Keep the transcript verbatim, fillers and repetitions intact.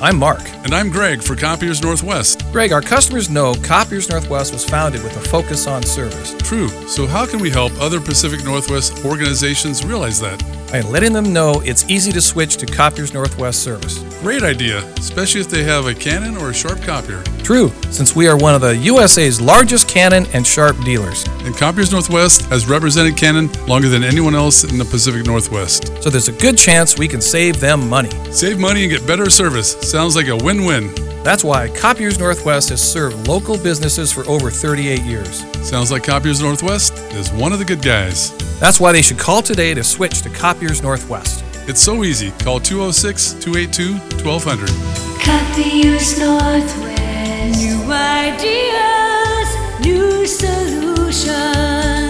I'm Mark. And I'm Greg for Copiers Northwest. Greg, our customers know Copiers Northwest was founded with a focus on service. True. So how can we help other Pacific Northwest organizations realize that? By letting them know it's easy to switch to Copiers Northwest service. Great idea, especially if they have a Canon or a Sharp copier. True, since we are one of the U S A's largest Canon and Sharp dealers. And Copiers Northwest has represented Canon longer than anyone else in the Pacific Northwest. So there's a good chance we can save them money. Save money and get better service. Sounds like a win-win. That's why Copiers Northwest has served local businesses for over thirty-eight years. Sounds like Copiers Northwest is one of the good guys. That's why they should call today to switch to Copiers Northwest. It's so easy. Call two oh six, two eight two, one two zero zero. Copiers Northwest. New ideas, new solutions.